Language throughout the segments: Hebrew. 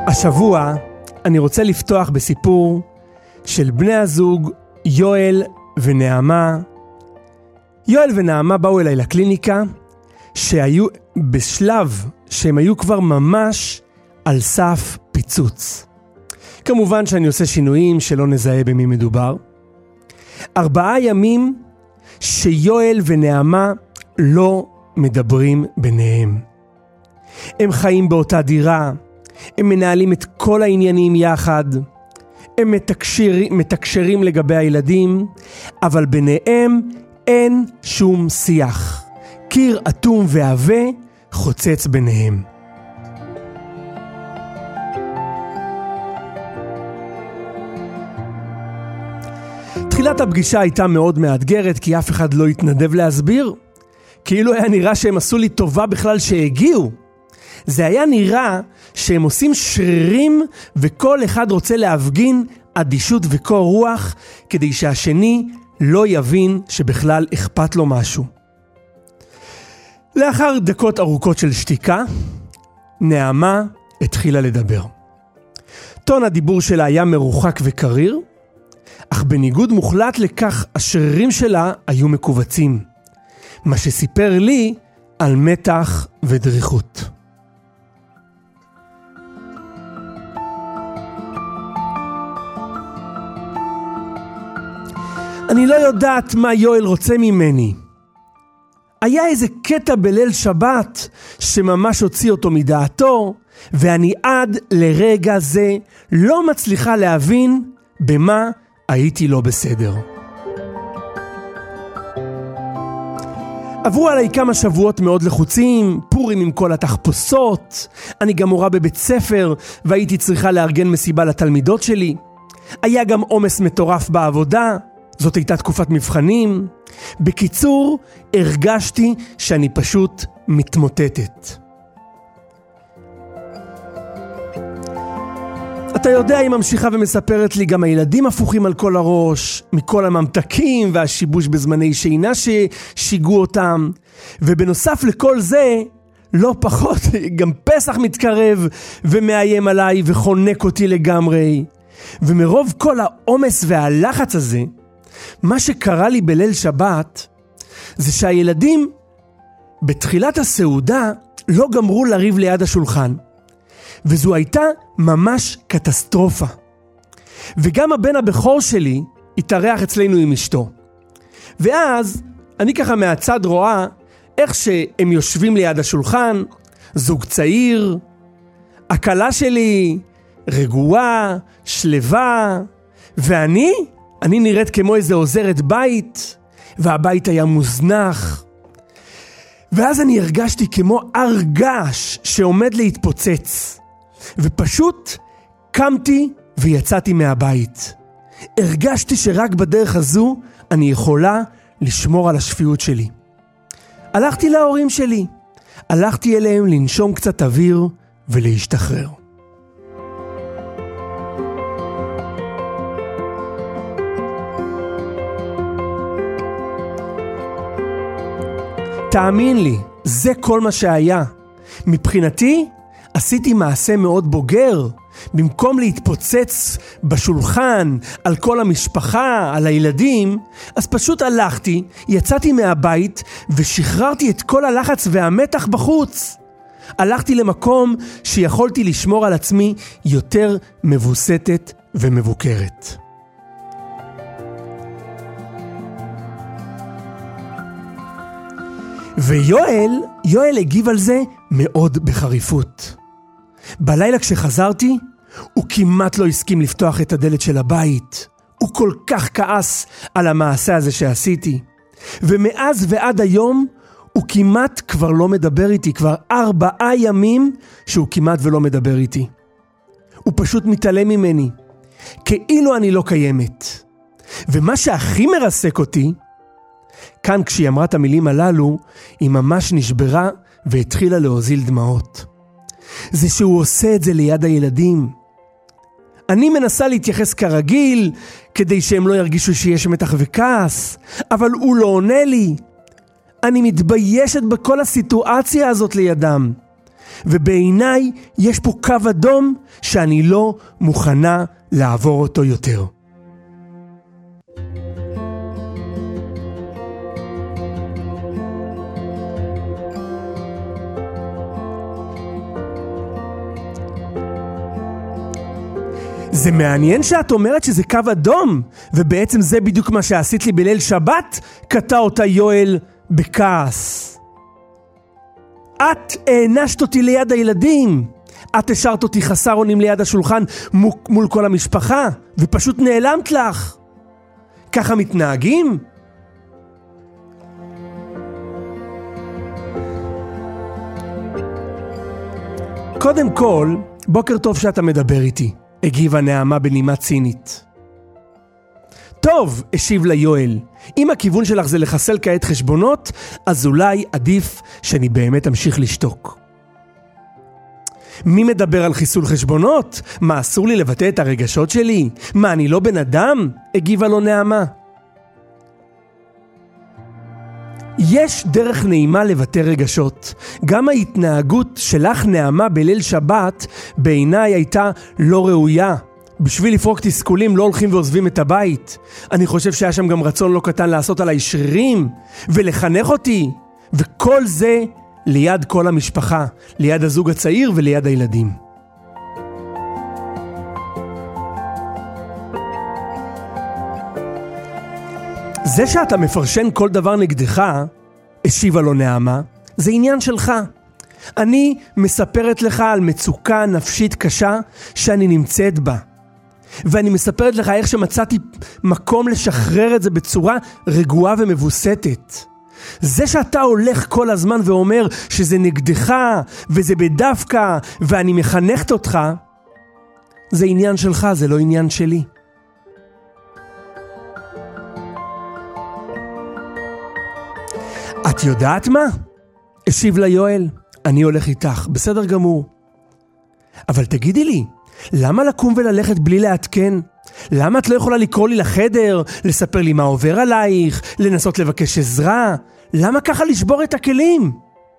השבוע אני רוצה לפתוח בסיפור של בני הזוג יואל ונעמה. יואל ונעמה באו אליי לקליניקה שהיו בשלב שהם היו כבר ממש על סף פיצוץ. כמובן שאני עושה שינויים שלא נזהה במי מדובר. 4 ימים שיואל ונעמה לא מדברים ביניהם. הם חיים באותה דירה, הם מנהלים את כל העניינים יחד, הם מתקשרים לגבי הילדים, אבל ביניהם אין שום שיח. קיר אטום ועבה חוצץ ביניהם. תחילת הפגישה הייתה מאוד מאתגרת, כי אף אחד לא התנדב להסביר. כאילו היה נראה שהם עשו לי טובה בכלל שהגיעו. זה היה נראה שהם עושים שרירים, וכל אחד רוצה להפגין אדישות וקור רוח, כדי שהשני לא יבין שבכלל אכפת לו משהו. לאחר דקות ארוכות של שתיקה, נעמה התחילה לדבר. טון הדיבור שלה היה מרוחק וקריר, אך בניגוד מוחלט לכך השרירים שלה היו מקובצים, מה שסיפר לי על מתח ודריכות. אני לא יודעת מה יואל רוצה ממני. היה איזה קטע בליל שבת שממש הוציא אותו מדעתו, ואני עד לרגע זה לא מצליחה להבין במה הייתי לא בסדר. עברו עליי כמה שבועות מאוד לחוצים, פורים עם כל התחפושות, אני גם מורה בבית ספר והייתי צריכה לארגן מסיבה לתלמידות שלי. היה גם עומס מטורף בעבודה, זאת הייתה תקופת מבחנים. בקיצור, הרגשתי שאני פשוט מתמוטטת. אתה יודע, היא ממשיכה ומספרת לי, גם הילדים הפוכים על כל הראש, מכל הממתקים והשיבוש בזמני שינה ששיגעו אותם. ובנוסף לכל זה, לא פחות, גם פסח מתקרב ומאיים עליי וחונק אותי לגמרי. ומרוב כל העומס והלחץ הזה, מה שקרה לי בליל שבת, זה שהילדים בתחילת הסעודה לא גמרו לריב ליד השולחן. וזו הייתה ממש קטסטרופה. וגם הבן הבכור שלי התארח אצלנו עם אשתו. ואז אני ככה מהצד רואה איך שהם יושבים ליד השולחן, זוג צעיר, הכלה שלי רגועה, שלווה, ואני נראית כמו איזה עוזרת בית, והבית היה מוזנח. ואז אני הרגשתי כמו ארגש שעומד להתפוצץ. ופשוט קמתי ויצאתי מהבית. הרגשתי שרק בדרך הזו אני יכולה לשמור על השפיות שלי. הלכתי להורים שלי. הלכתי אליהם לנשום קצת אוויר ולהשתחרר. תאמין לי, זה כל מה שהיה. מבחינתי, עשיתי מעשה מאוד בוגר. במקום להתפוצץ בשולחן על כל המשפחה, על הילדים, אז פשוט הלכתי, יצאתי מהבית ושחררתי את כל הלחץ והמתח בחוץ. הלכתי למקום שיכולתי לשמור על עצמי יותר מבוסתת ומבוקרת. ויואל הגיב על זה מאוד בחריפות. בלילה כשחזרתי, הוא כמעט לא הסכים לפתוח את הדלת של הבית. הוא כל כך כעס על המעשה הזה שעשיתי. ומאז ועד היום, הוא כמעט כבר לא מדבר איתי. כבר 4 ימים שהוא כמעט ולא מדבר איתי. הוא פשוט מתעלם ממני. כאילו אני לא קיימת. ומה שהכי מרסק אותי, כאן כשהיא אמרה את המילים הללו, היא ממש נשברה והתחילה להוזיל דמעות. זה שהוא עושה את זה ליד הילדים. אני מנסה להתייחס כרגיל, כדי שהם לא ירגישו שיש מתח וכעס, אבל הוא לא עונה לי. אני מתביישת בכל הסיטואציה הזאת לידם. ובעיניי יש פה קו אדום שאני לא מוכנה לעבור אותו יותר. זה מעניין שאת אומרת שזה קו אדום, ובעצם זה בדיוק מה שעשית לי בליל שבת, קטע אותה יואל בכעס. את הענשת אותי ליד הילדים, את השארת אותי חסר אונים ליד השולחן מול כל המשפחה, ופשוט נעלמת לך. ככה מתנהגים? קודם כל, בוקר טוב שאתה מדבר איתי, הגיבה נעמה בנימה צינית. טוב, השיב לה יואל, אם הכיוון שלך זה לחסל כעת חשבונות, אז אולי עדיף שאני באמת אמשיך לשתוק. מי מדבר על חיסול חשבונות? מה, אסור לי לבטא את הרגשות שלי? מה, אני לא בן אדם? הגיבה לו נעמה. יש דרך נעימה לבטא רגשות. גם ההתנהגות שלך נעמה בליל שבת בעיניי הייתה לא ראויה. בשביל לפרוק תסכולים לא הולכים ועוזבים את הבית. אני חושב שהיה שם גם רצון לא קטן לעשות עליי שרירים ולחנך אותי. וכל זה ליד כל המשפחה, ליד הזוג הצעיר וליד הילדים. זה שאתה מפרשן כל דבר נגדך, השיבה לו נעמה, זה עניין שלך. אני מספרת לך על מצוקה נפשית קשה שאני נמצאת בה. ואני מספרת לך איך שמצאתי מקום לשחרר את זה בצורה רגועה ומבוסתת. זה שאתה הולך כל הזמן ואומר שזה נגדך וזה בדווקא ואני מחנכת אותך, זה עניין שלך, זה לא עניין שלי. את יודעת מה? השיב לה יואל, אני הולך איתך, בסדר גמור. אבל תגידי לי, למה לקום וללכת בלי להתקן? למה את לא יכולה לקרוא לי לחדר, לספר לי מה עובר עלייך, לנסות לבקש עזרה? למה ככה לשבור את הכלים?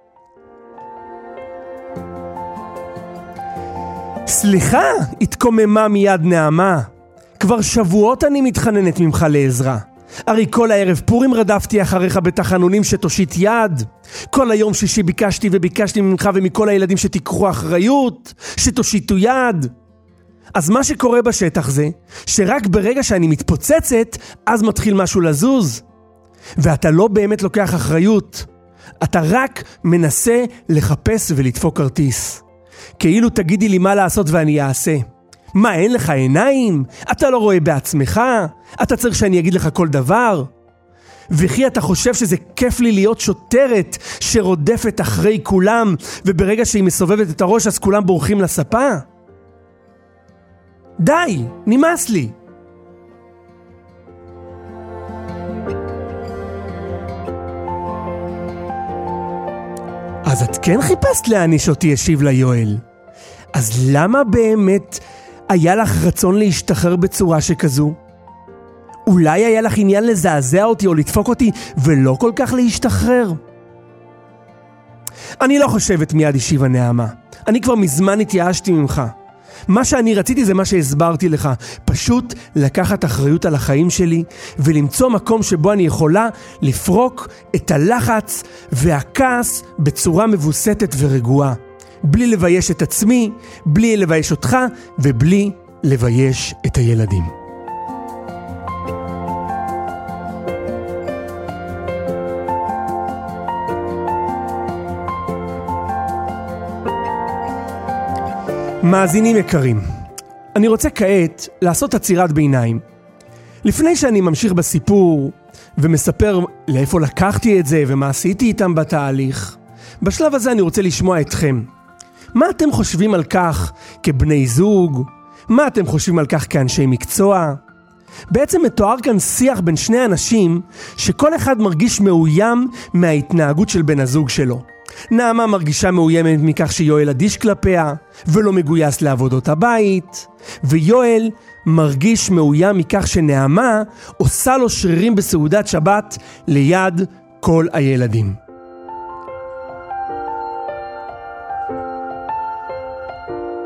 סליחה, התקוממה מיד נעמה. כבר שבועות אני מתחננת ממך לעזרה. הרי כל הערב פורים רדפתי אחריך בתחנונים שתושיט יד. כל היום שישי ביקשתי וביקשתי ממך ומכל הילדים שתיקחו אחריות, שתושיטו יד. אז מה שקורה בשטח זה שרק ברגע שאני מתפוצצת, אז מתחיל משהו לזוז. ואתה לא באמת לוקח אחריות. אתה רק מנסה לחפש ולדפוק כרטיס. כאילו תגידי לי מה לעשות ואני אעשה. מה, אין לך עיניים? אתה לא רואה בעצמך? אתה צריך שאני אגיד לך כל דבר? וכי אתה חושב שזה כיף לי להיות שוטרת שרודפת אחרי כולם, וברגע שהיא מסובבת את הראש אז כולם בורחים לספה? די, נמאס לי. אז את כן חיפשת להעניש אותי, השיב לה יואל. אז למה באמת היה לך רצון להשתחרר בצורה שכזו? אולי היה לך עניין לזעזע אותי או לדפוק אותי ולא כל כך להשתחרר? אני לא חושבת, מיד השיבה נעמה. אני כבר מזמן התייאשתי ממך. מה שאני רציתי זה מה שהסברתי לך. פשוט לקחת אחריות על החיים שלי ולמצוא מקום שבו אני יכולה לפרוק את הלחץ והכעס בצורה מבוסתת ורגועה. בלי לבייש את עצמי, בלי לבייש אותך ובלי לבייש את הילדים. מאזינים יקרים, אני רוצה כעת לעשות עצירת ביניים. לפני שאני ממשיך בסיפור ומספר לאיפה לקחתי את זה ומה עשיתי איתם בתהליך, בשלב הזה אני רוצה לשמוע אתכם. מה אתם חושבים על כך כבני זוג? מה אתם חושבים על כך כאנשי מקצוע? בעצם מתואר כאן שיח בין שני אנשים שכל אחד מרגיש מאוים מההתנהגות של בן הזוג שלו. נעמה מרגישה מאוימת מכך שיואל אדיש כלפיה ולא מגויס לעבודות הבית, ויואל מרגיש מאוים מכך שנעמה עושה לו שרירים בסעודת שבת ליד כל הילדים.